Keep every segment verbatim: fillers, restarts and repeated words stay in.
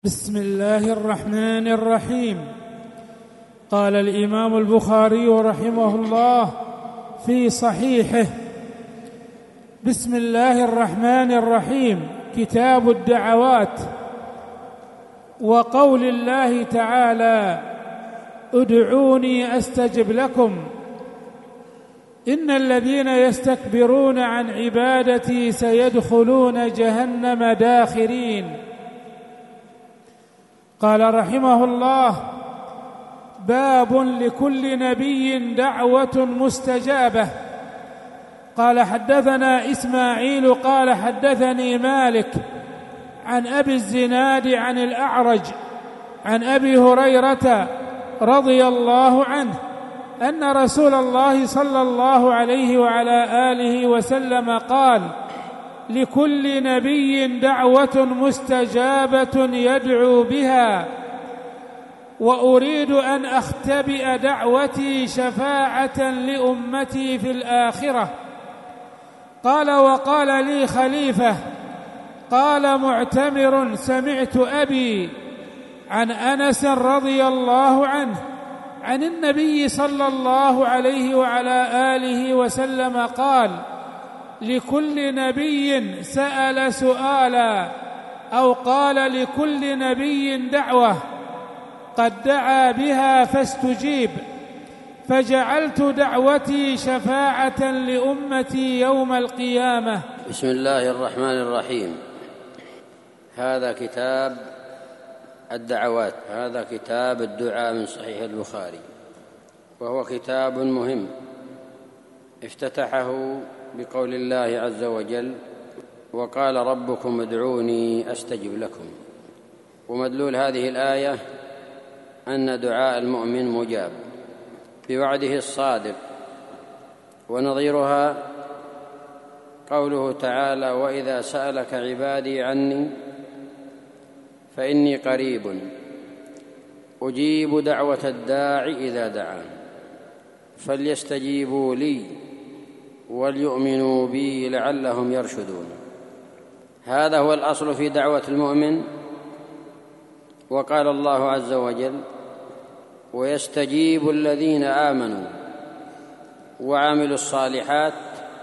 بسم الله الرحمن الرحيم. قال الإمام البخاري رحمه الله في صحيحه: بسم الله الرحمن الرحيم. كتاب الدعوات. وقول الله تعالى: ادعوني أستجب لكم إن الذين يستكبرون عن عبادتي سيدخلون جهنم داخرين. قال رحمه الله: باب لكل نبي دعوة مستجابة. قال: حدثنا إسماعيل قال حدثني مالك عن أبي الزناد عن الأعرج عن أبي هريرة رضي الله عنه أن رسول الله صلى الله عليه وعلى آله وسلم قال: لكل نبي دعوة مستجابة يدعو بها، وأريد أن أختبئ دعوتي شفاعة لأمتي في الآخرة. قال: وقال لي خليفة. قال معتمر: سمعت أبي عن أنس رضي الله عنه عن النبي صلى الله عليه وعلى آله وسلم قال: لكل نبي سأل سؤالا، أو قال: لكل نبي دعوة قد دعا بها فاستجيب، فجعلت دعوتي شفاعة لأمتي يوم القيامة. بسم الله الرحمن الرحيم. هذا كتاب الدعوات، هذا كتاب الدعاء من صحيح البخاري، وهو كتاب مهم. افتتحه بقول الله عز وجل: وقال ربكم ادعوني أستجب لكم. ومدلول هذه الآية أن دعاء المؤمن مجاب بوعده الصادق، ونظيرها قوله تعالى: وإذا سألك عبادي عني فإني قريب أجيب دعوة الداع إذا دعان فليستجيبوا لي وليؤمنوا بي لعلهم يرشدون. هذا هو الأصل في دعوة المؤمن. وقال الله عز وجل: ويستجيب الذين آمنوا وعملوا الصالحات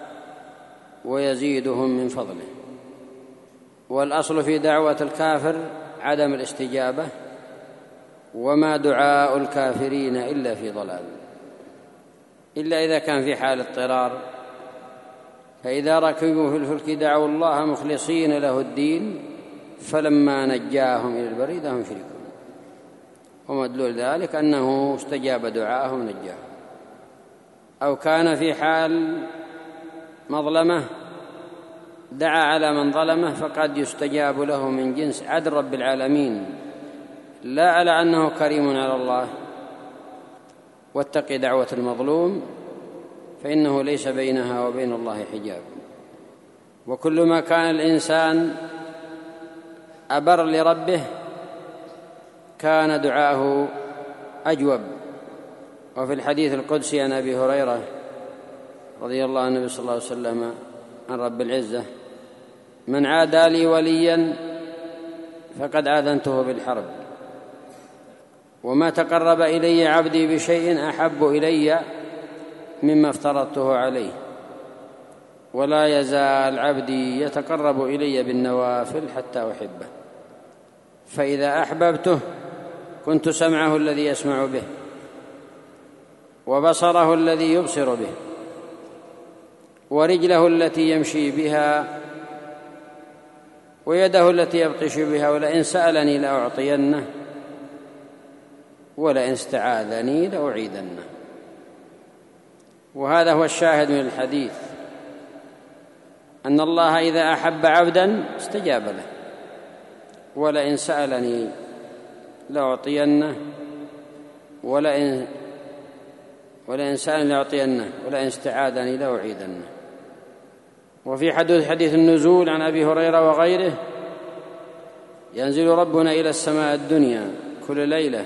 ويزيدهم من فضله. والأصل في دعوة الكافر عدم الاستجابة، وما دعاء الكافرين إلا في ضلال، إلا إذا كان في حال اضطرار، فإذا ركبوا في الفلك دعوا الله مخلصين له الدين فلما نجاهم إلى البر إذا هم يشركون. ومدلول ذلك أنه استجاب دعاءهم ونجاهم. أو كان في حال مظلمة دعا على من ظلمه فقد يستجاب له من جنس عدل رب العالمين، لا على أنه كريم على الله. واتق دعوة المظلوم فإنه ليس بينها وبين الله حجاب. وكل ما كان الإنسان أبر لربه كان دعاءه أجوب. وفي الحديث القدسي عن أبي هريرة رضي الله عنه النبي صلى الله عليه وسلم عن رب العزة: من عادى لي وليا فقد آذنته بالحرب، وما تقرب إلي عبدي بشيء أحب إلي مما افترضته عليه، ولا يزال عبدي يتقرب إلي بالنوافل حتى أحبه، فإذا أحببته كنت سمعه الذي يسمع به، وبصره الذي يبصر به، ورجله التي يمشي بها، ويده التي يبطش بها، ولئن سألني لأعطينه، ولئن استعاذني لأعيذنه. وهذا هو الشاهد من الحديث، أن الله إذا أحب عبدا استجاب له. ولئن سألني لأعطينه، ولئن ولئن سألني لأعطينه، ولئن استعاذني لأعيذنه. وفي حديث حديث النزول عن أبي هريرة وغيره: ينزل ربنا إلى السماء الدنيا كل ليلة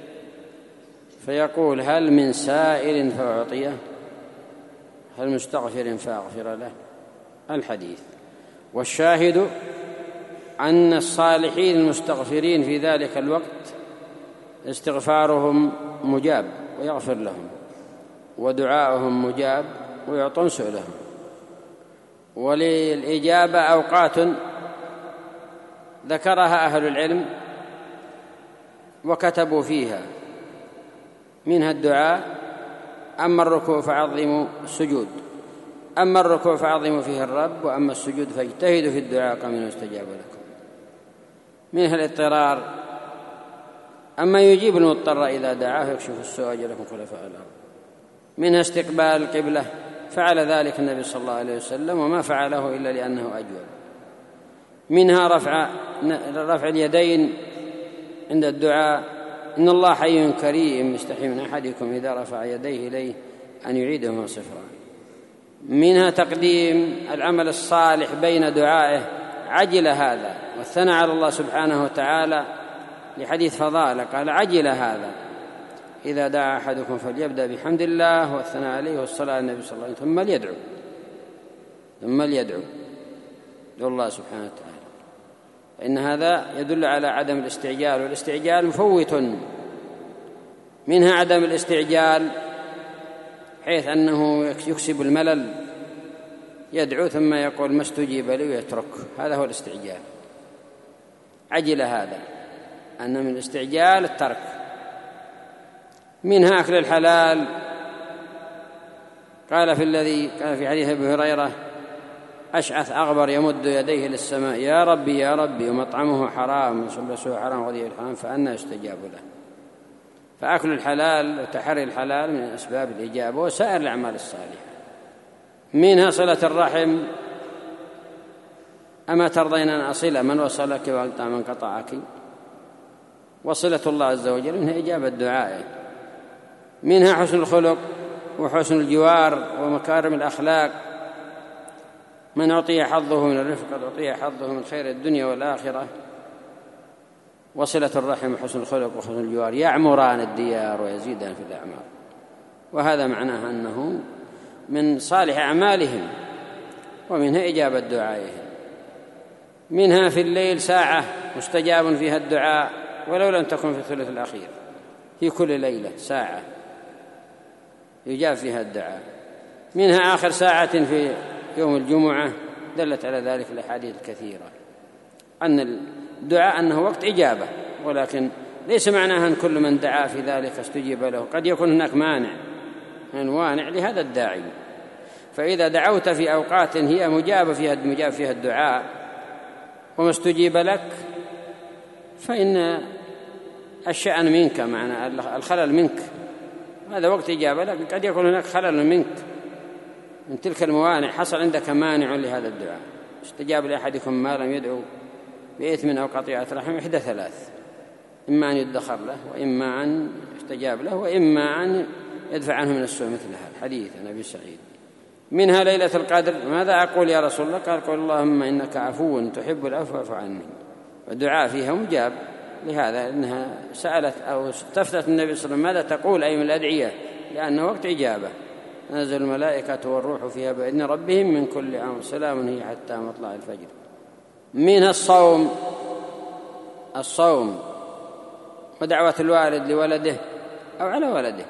فيقول: هل من سائل فأعطيه، هل مستغفر فأغفر له. الحديث. والشاهد أن الصالحين المستغفرين في ذلك الوقت استغفارهم مجاب ويغفر لهم، ودعاؤهم مجاب ويعطون سؤلهم. وللإجابة أوقات ذكرها أهل العلم وكتبوا فيها، منها الدعاء: أما الركوع فعظموا السجود، أما الركوع فعظموا فيه الرب، وأما السجود فاجتهدوا في الدعاء قبل يستجاب لكم. منها الاضطرار: أما يجيب المضطر إذا دعاه يكشف السوء أجلكم خلفاء الأرض. منها استقبال القبلة، فعل ذلك النبي صلى الله عليه وسلم وما فعله إلا لأنه أجود. منها رفع رفع اليدين عند الدعاء: إن الله حي كريم يستحي من أحدكم إذا رفع يديه إليه أن يعيدهما صفرا. منها تقديم العمل الصالح بين دعائه، عجل هذا، والثناء على الله سبحانه وتعالى لحديث فضالة قال: عجل هذا، إذا دعا أحدكم فليبدأ بحمد الله والثناء عليه والصلاة على النبي صلى الله عليه وسلم ثم ليدعو ثم ليدعو الله سبحانه وتعالى. فإن هذا يدل على عدم الاستعجال، والاستعجال مفوت. منها عدم الاستعجال حيث أنه يكسب الملل، يدعو ثم يقول ما استجيب لي ويترك، هذا هو الاستعجال. عجل هذا، أن من الاستعجال الترك. منها أكل الحلال، قال في الذي قال في حديث أبي هريرة: أشعث أغبر يمد يديه للسماء يا ربي يا ربي، ومطعمه حرام وملبسه حرام وغذيه الحرام فأنى يستجاب له. فأكل الحلال وتحري الحلال من أسباب الإجابة وسائر الأعمال الصالحة. منها صلة الرحم: أما ترضين أن أصل من وصلك وأقطع من قطعك. وصلة الله عز وجل منها إجابة دعائه. منها حسن الخلق وحسن الجوار ومكارم الأخلاق: من أعطي حظه من الرفق قد أعطي حظه من خير الدنيا والآخرة. وصلة الرحم وحسن الخلق وحسن الجوار يعمران الديار ويزيدان في الأعمار، وهذا معناه أنه من صالح أعمالهم، ومنها إجابة دعائهم. منها في الليل ساعة مستجاب فيها الدعاء ولو لم تكن في الثلث الأخير، في كل ليلة ساعة يجاب فيها الدعاء. منها آخر ساعة في يوم الجمعة، دلت على ذلك الأحاديث الكثيرة أن الدعاء أنه وقت إجابة، ولكن ليس معناها أن كل من دعا في ذلك استجيب له، قد يكون هناك مانع من وانع لهذا الداعي. فإذا دعوت في أوقات هي مجاب فيها مجاب فيها الدعاء وما استجيب لك، فإن الشأن منك، معنى الخلل منك، هذا وقت إجابة لك، قد يكون هناك خلل منك من تلك الموانع، حصل عندك مانع لهذا الدعاء. استجاب لأحدكم ما لم يدعو بإثم أو قطيعة رحم إحدى ثلاث: إما أن يدخر له، وإما أن يستجاب له، وإما أن يدفع عنه من السوء، مثل هذا الحديث عن أبي سعيد. منها ليلة القدر: ماذا أقول يا رسول الله؟ قال: قل اللهم إنك عفو تحب العفو فاعف عني. والدعاء فيها مجاب، لهذا إنها سألت أو استفتت النبي صلى الله عليه وسلم: ماذا تقول أي من الأدعية؟ لأنه وقت إجابة. نزل الملائكة والروح فيها بإذن ربهم من كل أمر سلام هي حتى مطلع الفجر. منها الصوم الصوم ودعوة الوالد لولده أو على ولده.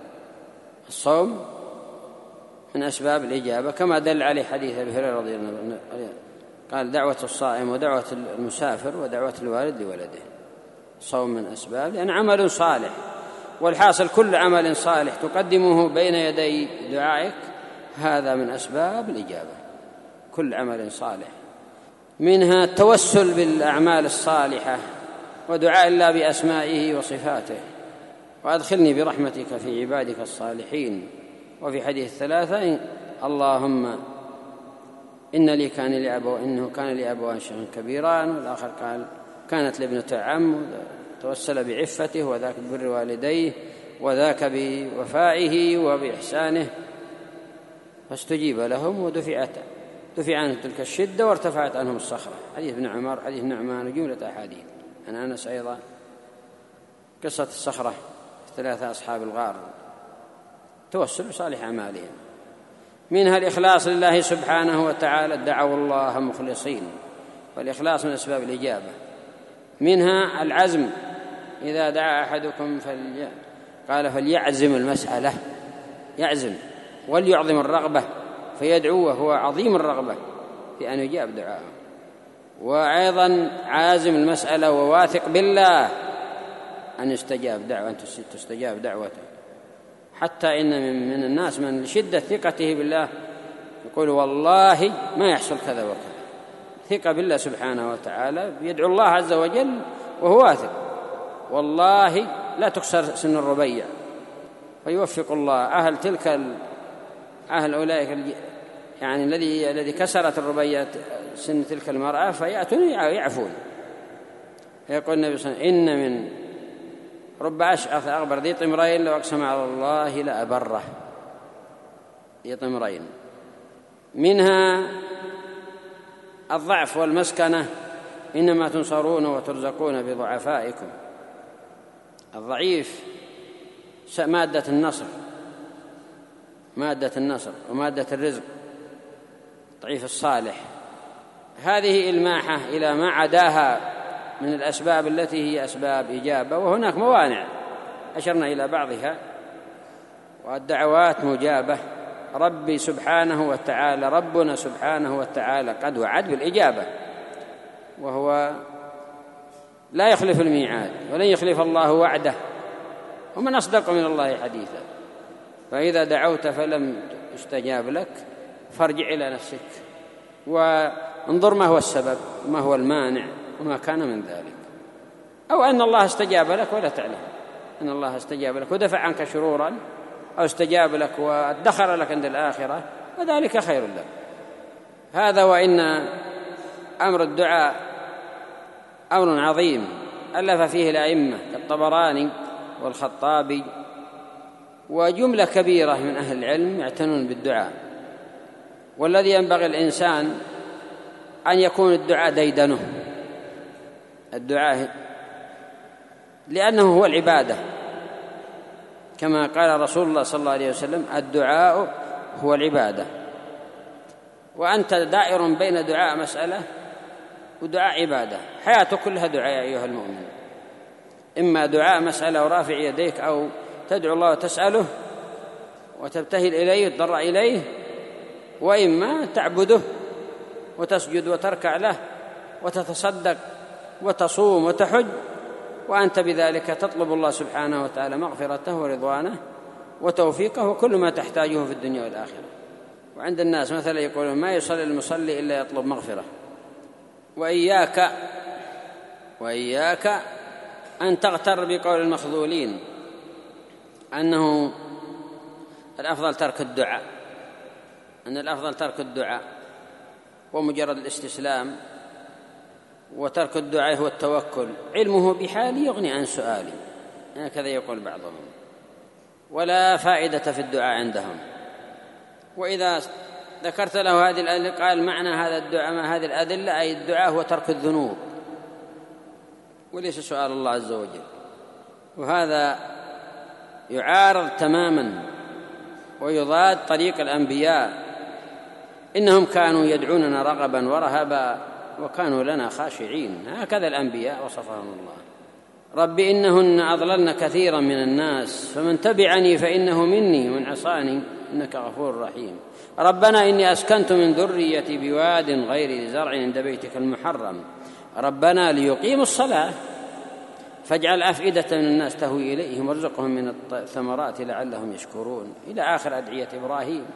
الصوم من أسباب الإجابة، كما دل عليه حديث أبي هريرة رضي الله عنه قال: دعوة الصائم ودعوة المسافر ودعوة الوالد لولده. الصوم من أسباب، لأن عمل صالح، والحاصل كل عمل صالح تقدمه بين يدي دعائك هذا من أسباب الإجابة، كل عمل صالح. منها التوسل بالأعمال الصالحة ودعاء الله بأسمائه وصفاته: وأدخلني برحمتك في عبادك الصالحين. وفي حديث الثلاثة: اللهم إن لي كان لي أبو إنه كان لي أبوان شيخا كبيران، والآخر قال كانت لابنة عم، توسل بعفته، وذاك ببر والديه، وذاك بوفائه وبإحسانه، فاستجيب لهم ودفعت دفع عنهم تلك الشدة وارتفعت عنهم الصخرة. حديث ابن عمر، حديث نعمان، وجملة أحاديث عن أنس أيضا. قصة الصخرة، ثلاثة أصحاب الغار، توسل بصالح أعمالهم. منها الإخلاص لله سبحانه وتعالى: دعوا الله مخلصين والإخلاص من أسباب الإجابة. منها العزم، إذا دعا أحدكم فلي... قال فليعزم المسألة، يعزم وليعظم الرغبة، فيدعو وهو عظيم الرغبة في أن يجاب دعاءه. وأيضا عازم المسألة وواثق بالله أن يستجاب دعوة أن تستجاب دعوته، حتى إن من الناس من لشدة ثقته بالله يقول والله ما يحصل كذا وكذا، ثقة بالله سبحانه وتعالى، يدعو الله عز وجل وهو واثق والله لا تكسر سن الربيع، فيوفق الله أهل تلك ال... أهل أولئك يعني الذي الذي كسرت الربيع سن تلك المرأة فيأتون يعفون. يقول النبي صلى الله عليه وسلم إن من رب أشعث أغبر ذي طمرين لو أقسم على الله لأبره، ذي طمرين. منها الضعف والمسكنة، إنما تنصرون وترزقون بضعفائكم. الضعيف مادة النصر، مادة النصر ومادة الرزق، ضعيف الصالح. هذه إلماحة إلى ما عداها من الأسباب التي هي أسباب إجابة، وهناك موانع أشرنا إلى بعضها. والدعوات مجابة، ربي سبحانه وتعالى ربنا سبحانه وتعالى قد وعد بالإجابة، وهو لا يخلف الميعاد ولن يخلف الله وعده، ومن أصدق من الله حديثا. فإذا دعوت فلم يستجاب لك فارجع إلى نفسك وانظر ما هو السبب وما هو المانع وما كان من ذلك، أو أن الله استجاب لك ولا تعلم أن الله استجاب لك ودفع عنك شرورا، أو استجاب لك وادخر لك عند الآخرة، وذلك خير لك. هذا وإن أمر الدعاء أمر عظيم ألف فيه الأئمة كالطبراني والخطابي وجملة كبيرة من أهل العلم يعتنون بالدعاء. والذي ينبغي الإنسان أن يكون الدعاء ديدنه، الدعاء لأنه هو العبادة، كما قال رسول الله صلى الله عليه وسلم الدعاء هو العبادة. وأنت دائر بين دعاء مسألة ودعاء عبادة، حياتك كلها دعاء يا أيها المؤمن، إما دعاء مسألة ورافع يديك، أو تدعو الله وتسأله وتبتهل إليه وتضرع إليه، وإما تعبده وتسجد وتركع له وتتصدق وتصوم وتحج، وأنت بذلك تطلب الله سبحانه وتعالى مغفرته ورضوانه وتوفيقه وكل ما تحتاجه في الدنيا والآخرة. وعند الناس مثلا يقولون ما يصلي المصلي إلا يطلب مغفرة. وإياك وإياك أن تغتر بقول المخذولين أنه الأفضل ترك الدعاء، أن الأفضل ترك الدعاء ومجرد الاستسلام، وترك الدعاء هو التوكل، علمه بحالي يغني عن سؤالي، هكذا يقول بعضهم، ولا فائدة في الدعاء عندهم. وإذا ذكرت له هذه الأدلة قال معنى هذا الدعاء ما هذه الأدلة أي الدعاء هو ترك الذنوب وليس سؤال الله عز وجل. وهذا يعارض تماما ويضاد طريق الأنبياء، إنهم كانوا يدعوننا رغبا ورهبا وكانوا لنا خاشعين، هكذا الأنبياء وصفهم الله. رب إنهن أضللن كثيرا من الناس فمن تبعني فإنه مني ومن عصاني إنك غفور رحيم. ربنا إني أسكنت من ذريتي بواد غير ذي زرع عند بيتك المحرم ربنا ليقيموا الصلاة فاجعل أفئدة من الناس تهوي إليهم وارزقهم من الثمرات لعلهم يشكرون، إلى آخر أدعية إبراهيم.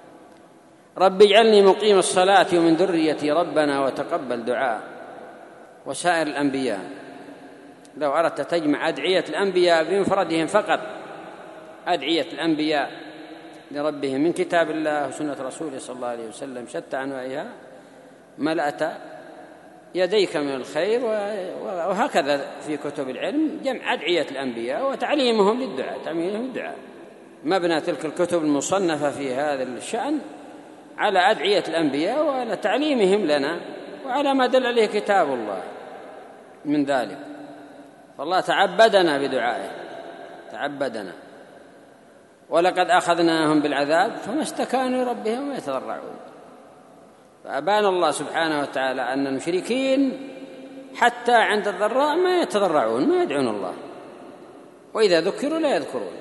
رب اجعلني مقيم الصلاة ومن ذريتي ربنا وتقبل دعاء. وسائر الأنبياء لو أردت تجمع أدعية الأنبياء بمفردهم فقط، أدعية الأنبياء لربهم من كتاب الله وسنة رسوله صلى الله عليه وسلم شتى أنواعها، ملأت يديك من الخير. وهكذا في كتب العلم جمع أدعية الأنبياء وتعليمهم للدعاء، تعليمهم للدعاء. مبنى تلك الكتب المصنفة في هذا الشأن على أدعية الأنبياء وعلى تعليمهم لنا وعلى ما دل عليه كتاب الله من ذلك. فالله تعبدنا بدعائه، تعبدنا. ولقد أخذناهم بالعذاب فما استكانوا لربهم ويتضرعون. فأبان الله سبحانه وتعالى أن المشركين حتى عند الضراء ما يتضرعون، ما يدعون الله، وإذا ذكروا لا يذكرون.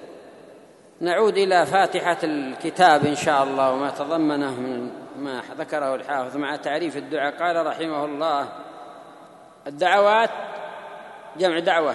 نعود إلى فاتحة الكتاب إن شاء الله وما تضمنه من ما ذكره الحافظ مع تعريف الدعاء. قال رحمه الله: الدعوات جمع دعوة،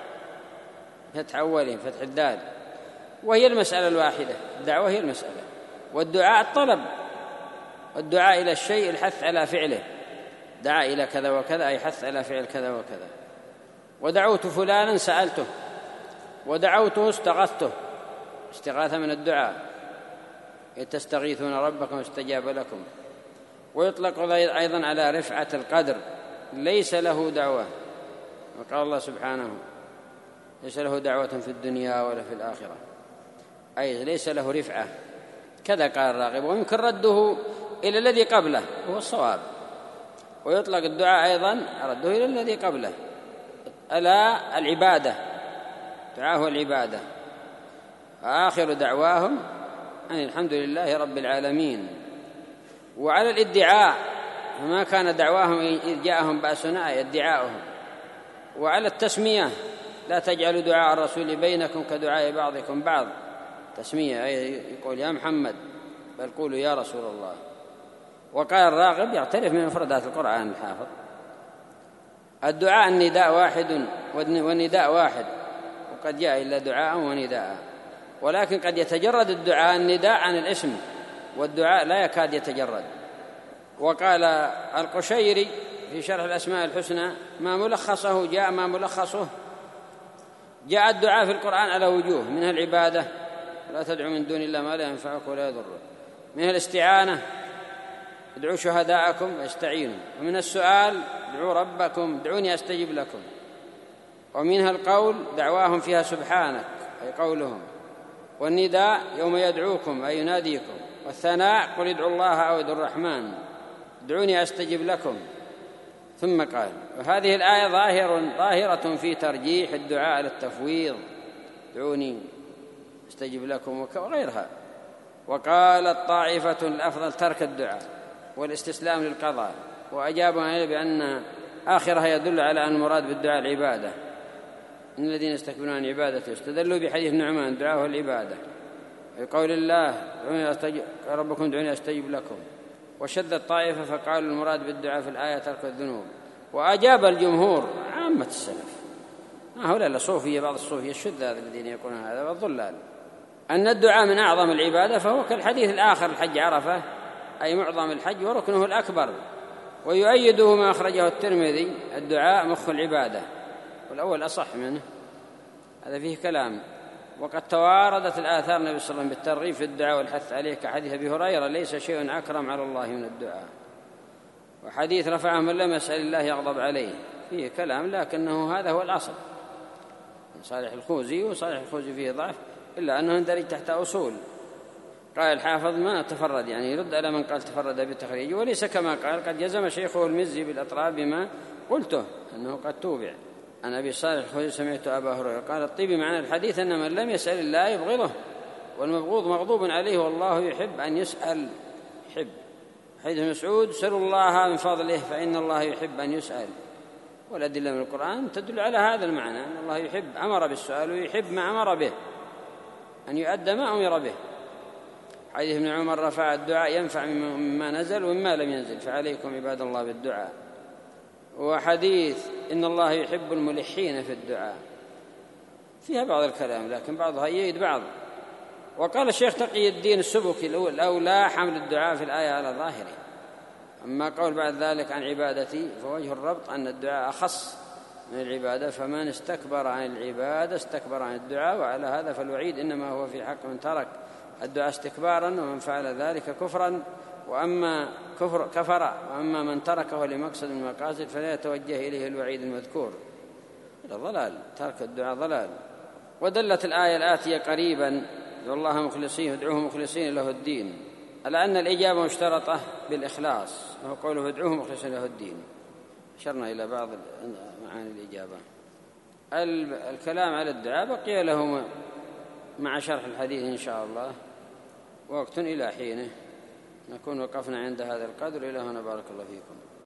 فتح أولهم فتح الدال، وهي المسألة الواحدة. الدعوة هي المسألة، والدعاء الطلب، والدعاء إلى الشيء الحث على فعله. دعا إلى كذا وكذا أي حث على فعل كذا وكذا. ودعوت فلانا سألته، ودعوته استغثته، استغاثة من الدعاء، إذ تستغيثون ربكم استجاب لكم. ويطلق أيضا على رفعة القدر، ليس له دعوة، وقال الله سبحانه: ليس له دعوة في الدنيا ولا في الآخرة، أي ليس له رفعة. كذا قال الراغب، ويمكن رده إلى الذي قبله هو الصواب. ويطلق الدعاء أيضا رده إلى الذي قبله، ألا العبادة، دعاه العبادة. آخر دعواهم أن الحمد لله رب العالمين. وعلى الادعاء، فما كان دعواهم إذ جاءهم بأسنا ادعاؤهم. وعلى التسمية، لا تجعلوا دعاء الرسول بينكم كدعاء بعضكم بعض، تسمية أي يقول يا محمد، بل قولوا يا رسول الله. وقال الراغب يعترف من مفردات القرآن الحافظ: الدعاء النداء واحد والنداء واحد، وقد جاء إلا دعاء ونداء، ولكن قد يتجرد الدعاء النداء عن الاسم، والدعاء لا يكاد يتجرد. وقال القشيري في شرح الأسماء الحسنى: ما ملخصه جاء ما ملخصه جاء الدعاء في القرآن على وجوه، منها العبادة، لا تدعو من دون الله ما لا ينفعك ولا يضرك، منها الاستعانة، ادعوا شهداءكم واستعينوا، ومن السؤال ادعوا ربكم ادعوني أستجب لكم، ومنها القول دعواهم فيها سبحانك أي قولهم، والنداء يوم يدعوكم أي يناديكم، والثناء قل ادعوا الله أو ادعوا الرحمن ادعوني أستجب لكم. ثم قال: وهذه الآية ظاهر ظاهرة في ترجيح الدعاء للتفويض، ادعوني أستجب لكم وغيرها. وقالت طائفة الأفضل ترك الدعاء والاستسلام للقضاء، وأجابوا عليه بأن آخرها يدل على أن المراد بالدعاء العبادة، إن الذين يستكبرون عن عبادته. استدلوا بحديث نعمان الدعاء هو العبادة، بقول الله ربكم ادعوني أستجب لكم. وشد الطائفة فقالوا المراد بالدعاء في الآية ترك الذنوب. وأجاب الجمهور عامة السلف، هؤلاء الصوفية، بعض الصوفية الشذاذ الذين يقولون هذا والضلال، أن الدعاء من أعظم العبادة، فهو كالحديث الآخر الحج عرفة أي معظم الحج وركنه الأكبر. ويؤيده ما أخرجه الترمذي: الدعاء مخ العبادة، والأول أصح منه، هذا فيه كلام. وقد تواردت الآثار النبي صلى الله عليه وسلم بالترغيب في الدعاء والحث عليه، كحديث أبي هريرة: ليس شيء أكرم على الله من الدعاء. وحديث رفعه من لم يسأل الله يغضب عليه، فيه كلام، لكنه هذا هو الأصل. صالح الخوزي، وصالح الخوزي فيه ضعف، إلا أنه يندرج تحت أصول. قال الحافظ: ما تفرد، يعني يرد على من قال تفرد بالتخريج، وليس كما قال قد جزم شيخه المزي بالأطراف بما قلته أنه قد توبع. عن أبي صالح الخوزي سمعت أبا هريرة قال: الطيبي معنى الحديث أن من لم يسأل الله يبغضه، والمبغوض مغضوب عليه، والله يحب أن يسأل. يحب. حديث مسعود: سلوا الله من فضله فإن الله يحب أن يسأل. والأدلة من القرآن تدل على هذا المعنى، أن الله يحب، أمر بالسؤال ويحب ما أمر به، أن يؤدى ما أمر به. حديث ابن عمر: رفع الدعاء ينفع مما نزل ومما لم ينزل، فعليكم عباد الله بالدعاء. وحديث إن الله يحب الملحين في الدعاء، فيها بعض الكلام لكن بعضها يؤيد بعض. وقال الشيخ تقي الدين السبكي: الأولى حمل الدعاء في الآية على ظاهره، أما قول بعد ذلك عن عبادتي فوجه الربط أن الدعاء أخص من العبادة، فمن استكبر عن العبادة استكبر عن الدعاء، وعلى هذا فالوعيد إنما هو في حق من ترك الدعاء استكبارا، ومن فعل ذلك كفرا، وأما كفر كفر وأما من تركه لمقصد من المقاصد فلا يتوجه إليه الوعيد المذكور. هذا ضلال، ترك الدعاء ضلال. ودلت الآية الآتية قريبا: ادعوا الله مخلصين ادعوه مخلصين له الدين، على أن الإجابة مشترطة بالإخلاص، وهو قوله ادعوه مخلصين له الدين. أشرنا إلى بعض معاني الإجابة. الكلام على الدعاء بقي له مع شرح الحديث إن شاء الله وقت إلى حينه. نكون وقفنا عند هذا القدر. إلى هنا بارك الله فيكم.